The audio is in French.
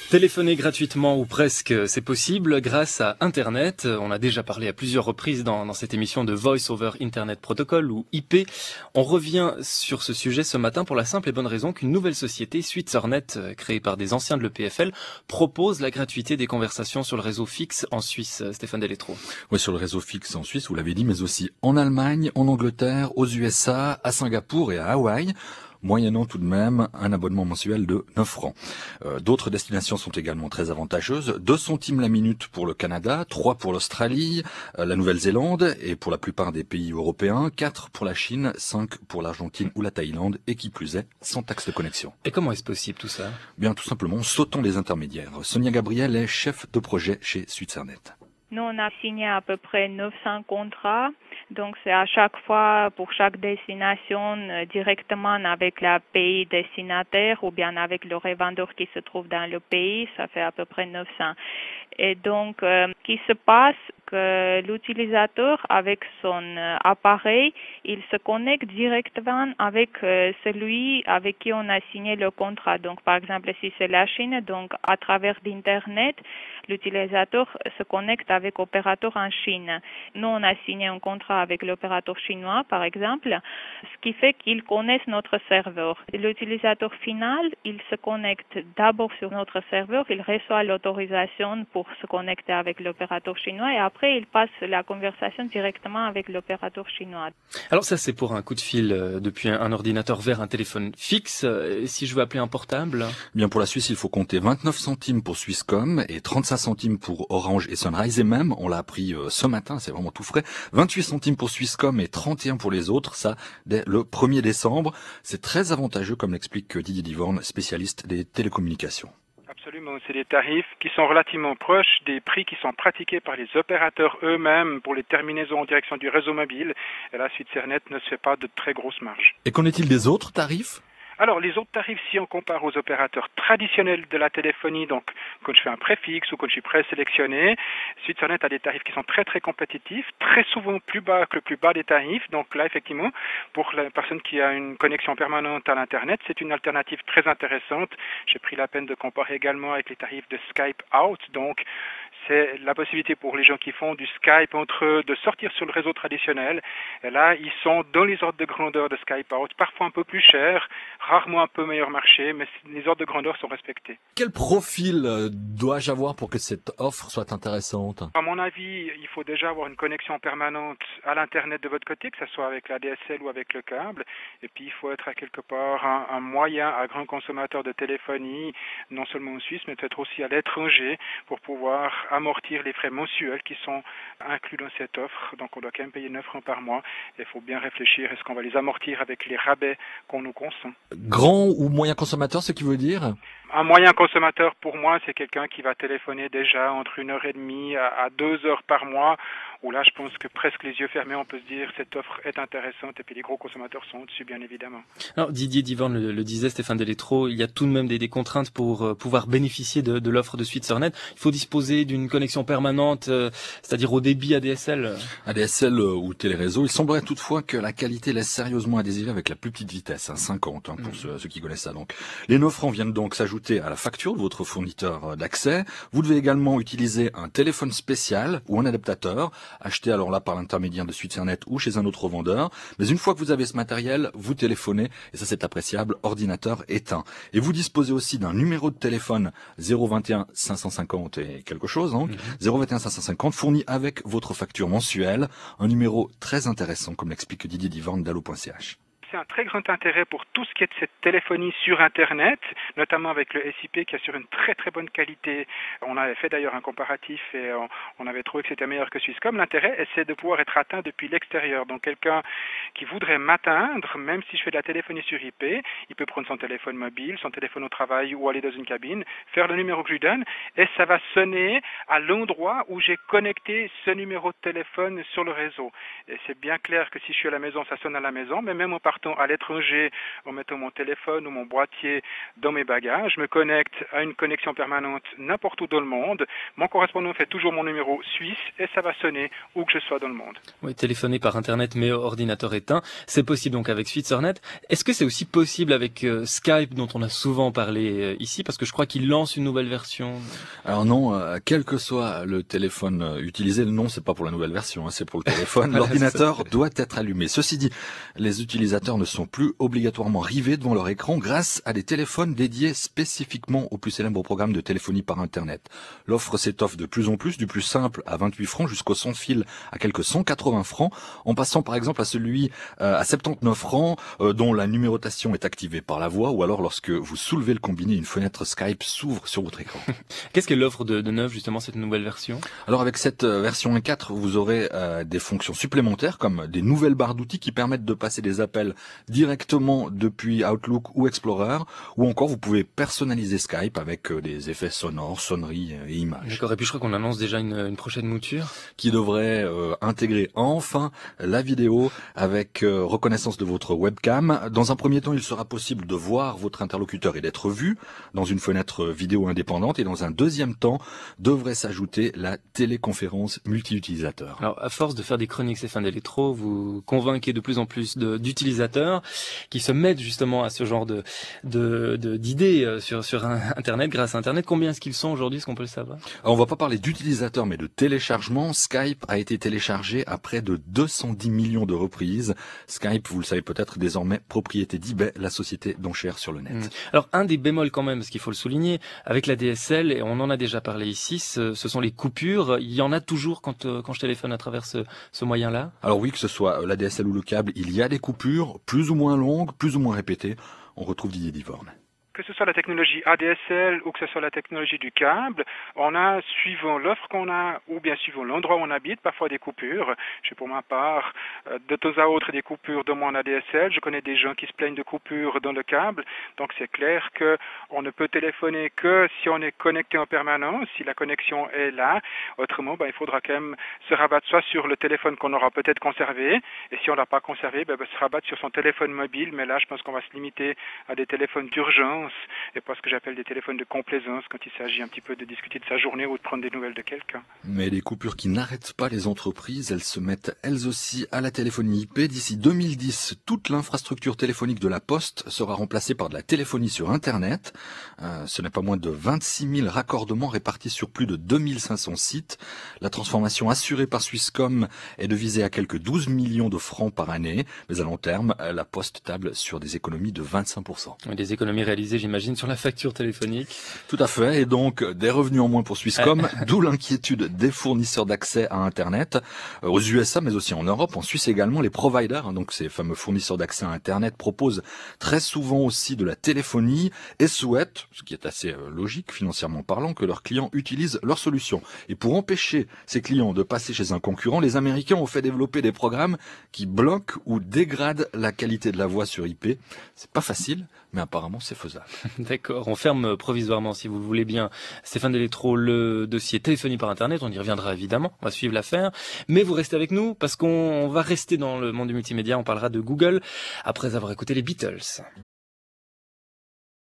Téléphoner gratuitement ou presque, c'est possible grâce à Internet. On a déjà parlé à plusieurs reprises dans cette émission de Voice over Internet Protocol ou IP. On revient sur ce sujet ce matin pour la simple et bonne raison qu'une nouvelle société, SweetserNet, créée par des anciens de l'EPFL, propose la gratuité des conversations sur le réseau fixe en Suisse. Stéphane Delétro. Oui, sur le réseau fixe en Suisse, vous l'avez dit, mais aussi en Allemagne, en Angleterre, aux USA, à Singapour et à Hawaï, moyennant tout de même un abonnement mensuel de 9 francs. D'autres destinations sont également très avantageuses. 2 centimes la minute pour le Canada, 3 pour l'Australie, la Nouvelle-Zélande et pour la plupart des pays européens, 4 pour la Chine, 5 pour l'Argentine ou la Thaïlande et qui plus est, sans taxe de connexion. Et comment est-ce possible tout ça? Bien, tout simplement, sautant les intermédiaires. Sonia Gabriel est chef de projet chez SweetserNet. Nous, on a signé à peu près 900 contrats. Donc, c'est à chaque fois, pour chaque destination, directement avec le pays destinataire ou bien avec le revendeur qui se trouve dans le pays. Ça fait à peu près 900. Et donc, ce qui se passe, que l'utilisateur, avec son appareil, il se connecte directement avec celui avec qui on a signé le contrat. Donc, par exemple, si c'est la Chine, donc à travers l'Internet, l'utilisateur se connecte avec l'opérateur en Chine. Nous, on a signé un contrat avec l'opérateur chinois, par exemple, ce qui fait qu'ils connaissent notre serveur. L'utilisateur final, il se connecte d'abord sur notre serveur, il reçoit l'autorisation pour se connecter avec l'opérateur chinois et après, il passe la conversation directement avec l'opérateur chinois. Alors ça, c'est pour un coup de fil depuis un ordinateur vers un téléphone fixe. Si je veux appeler un portable? Bien, pour la Suisse, il faut compter 29 centimes pour Swisscom et 35 centimes pour Orange et Sunrise. Et même, on l'a appris ce matin, c'est vraiment tout frais, 28 centimes pour Swisscom et 31 pour les autres. Ça, dès le 1er décembre. C'est très avantageux, comme l'explique Didier Divorne, spécialiste des télécommunications. Absolument, c'est des tarifs qui sont relativement proches des prix qui sont pratiqués par les opérateurs eux-mêmes pour les terminaisons en direction du réseau mobile. Et là, SweetserNet ne se fait pas de très grosses marges. Et qu'en est-il des autres tarifs ? Alors, les autres tarifs, si on compare aux opérateurs traditionnels de la téléphonie, donc quand je fais un préfixe ou quand je suis présélectionné, SweetserNet a des tarifs qui sont très très compétitifs, très souvent plus bas que le plus bas des tarifs. Donc là, effectivement, pour la personne qui a une connexion permanente à l'Internet, c'est une alternative très intéressante. J'ai pris la peine de comparer également avec les tarifs de Skype Out. Donc, c'est la possibilité pour les gens qui font du Skype entre eux de sortir sur le réseau traditionnel. Et là, ils sont dans les ordres de grandeur de Skype Out, parfois un peu plus cher, rarement un peu meilleur marché, mais les ordres de grandeur sont respectés. Quel profil dois-je avoir pour que cette offre soit intéressante ? À mon avis, il faut déjà avoir une connexion permanente à l'Internet de votre côté, que ce soit avec la DSL ou avec le câble. Et puis, il faut être à quelque part un moyen, un grand consommateur de téléphonie, non seulement en Suisse, mais peut-être aussi à l'étranger, pour pouvoir amortir les frais mensuels qui sont inclus dans cette offre. Donc, on doit quand même payer 9 francs par mois. Il faut bien réfléchir, est-ce qu'on va les amortir avec les rabais qu'on nous consent ? Grand ou moyen consommateur, ce qui veut dire ? Un moyen consommateur, pour moi, c'est quelqu'un qui va téléphoner déjà entre 1h30 à 2 heures par mois, où là, je pense que presque les yeux fermés, on peut se dire cette offre est intéressante, et puis les gros consommateurs sont au-dessus, bien évidemment. Alors, Didier Divorne le disait, Stéphane Delétro, il y a tout de même des contraintes pour pouvoir bénéficier de l'offre de SweetserNet. Il faut disposer d'une connexion permanente, c'est-à-dire au débit ADSL. ADSL ou téléréseau. Il semblerait toutefois que la qualité laisse sérieusement à désirer avec la plus petite vitesse, 50, pour ceux qui connaissent ça. Donc, les 9 francs viennent donc s'ajouter à la facture de votre fournisseur d'accès. Vous devez également utiliser un téléphone spécial ou un adaptateur, acheté alors là par l'intermédiaire de SweetserNet ou chez un autre vendeur. Mais une fois que vous avez ce matériel, vous téléphonez, et ça c'est appréciable, ordinateur éteint. Et vous disposez aussi d'un numéro de téléphone 021 550 et quelque chose, donc 021 550, fourni avec votre facture mensuelle. Un numéro très intéressant, comme l'explique Didier Divorne d'Allo.ch. C'est un très grand intérêt pour tout ce qui est de cette téléphonie sur Internet, notamment avec le SIP qui assure une très très bonne qualité. On avait fait d'ailleurs un comparatif et on avait trouvé que c'était meilleur que Swisscom. L'intérêt, c'est de pouvoir être atteint depuis l'extérieur. Donc quelqu'un qui voudrait m'atteindre, même si je fais de la téléphonie sur IP, il peut prendre son téléphone mobile, son téléphone au travail ou aller dans une cabine, faire le numéro que je lui donne et ça va sonner à l'endroit où j'ai connecté ce numéro de téléphone sur le réseau. Et c'est bien clair que si je suis à la maison, ça sonne à la maison, mais même au partout, partant à l'étranger en mettant mon téléphone ou mon boîtier dans mes bagages. Je me connecte à une connexion permanente n'importe où dans le monde. Mon correspondant fait toujours mon numéro suisse et ça va sonner où que je sois dans le monde. Oui, téléphoner par Internet mais ordinateur éteint, c'est possible donc avec SwissOrNet. Est-ce que c'est aussi possible avec Skype dont on a souvent parlé ici, parce que je crois qu'il lance une nouvelle version? Alors non, quel que soit le téléphone utilisé, non, c'est pas pour la nouvelle version, hein, c'est pour le téléphone. L'ordinateur doit être allumé. Ceci dit, les utilisateurs ne sont plus obligatoirement rivés devant leur écran grâce à des téléphones dédiés spécifiquement au plus célèbre programme de téléphonie par Internet. L'offre s'étoffe de plus en plus, du plus simple à 28 francs jusqu'au sans fil à quelques 180 francs, en passant par exemple à celui à 79 francs dont la numérotation est activée par la voix, ou alors lorsque vous soulevez le combiné, une fenêtre Skype s'ouvre sur votre écran. Qu'est-ce qu'est l'offre de neuf, justement, cette nouvelle version? Alors avec cette version 1.4, vous aurez des fonctions supplémentaires comme des nouvelles barres d'outils qui permettent de passer des appels directement depuis Outlook ou Explorer, ou encore vous pouvez personnaliser Skype avec des effets sonores, sonneries et images. D'accord, et puis je crois qu'on annonce déjà une prochaine mouture qui devrait intégrer enfin la vidéo avec reconnaissance de votre webcam. Dans un premier temps, il sera possible de voir votre interlocuteur et d'être vu dans une fenêtre vidéo indépendante, et dans un deuxième temps devrait s'ajouter la téléconférence multi-utilisateur. Alors, à force de faire des chroniques Stéphane Deletro, vous convainquez de plus en plus d'utilisateurs qui se mettent justement à ce genre d'idées sur Internet, grâce à Internet. Combien est-ce qu'ils sont aujourd'hui, est-ce qu'on peut le savoir? Alors, on va pas parler d'utilisateurs, mais de téléchargement. Skype a été téléchargé à près de 210 millions de reprises. Skype, vous le savez peut-être, désormais propriété d'eBay, la société d'enchères sur le net. Alors, un des bémols quand même, parce qu'il faut le souligner, avec la DSL, et on en a déjà parlé ici, ce sont les coupures. Il y en a toujours quand je téléphone à travers ce moyen-là? Alors oui, que ce soit la DSL ou le câble, il y a des coupures, plus ou moins longues, plus ou moins répétées. On retrouve Didier Divorne. Que ce soit la technologie ADSL ou que ce soit la technologie du câble, on a, suivant l'offre qu'on a ou bien suivant l'endroit où on habite, parfois des coupures. J'ai pour ma part de temps à autre des coupures dans mon ADSL. Je connais des gens qui se plaignent de coupures dans le câble. Donc c'est clair qu'on ne peut téléphoner que si on est connecté en permanence, si la connexion est là. Autrement, il faudra quand même se rabattre soit sur le téléphone qu'on aura peut-être conservé, et si on ne l'a pas conservé, se rabattre sur son téléphone mobile. Mais là, je pense qu'on va se limiter à des téléphones d'urgence et pas ce que j'appelle des téléphones de complaisance quand il s'agit un petit peu de discuter de sa journée ou de prendre des nouvelles de quelqu'un. Mais les coupures qui n'arrêtent pas les entreprises, elles se mettent elles aussi à la téléphonie IP. D'ici 2010, toute l'infrastructure téléphonique de la Poste sera remplacée par de la téléphonie sur Internet. Ce n'est pas moins de 26 000 raccordements répartis sur plus de 2500 sites. La transformation assurée par Swisscom est de viser à quelques 12 millions de francs par année. Mais à long terme, la Poste table sur des économies de 25%. Des économies réalisées, j'imagine, sur la facture téléphonique. Tout à fait, et donc des revenus en moins pour Swisscom, d'où l'inquiétude des fournisseurs d'accès à Internet, aux USA mais aussi en Europe, en Suisse également. Les providers, donc ces fameux fournisseurs d'accès à Internet, proposent très souvent aussi de la téléphonie et souhaitent, ce qui est assez logique financièrement parlant, que leurs clients utilisent leur solution. Et pour empêcher ces clients de passer chez un concurrent, les Américains ont fait développer des programmes qui bloquent ou dégradent la qualité de la voix sur IP. C'est pas facile, mais apparemment c'est faisable. D'accord, on ferme provisoirement, si vous le voulez bien, Stéphane Deletro, le dossier téléphonie par Internet. On y reviendra évidemment, on va suivre l'affaire. Mais vous restez avec nous parce qu'on va rester dans le monde du multimédia. On parlera de Google après avoir écouté les Beatles.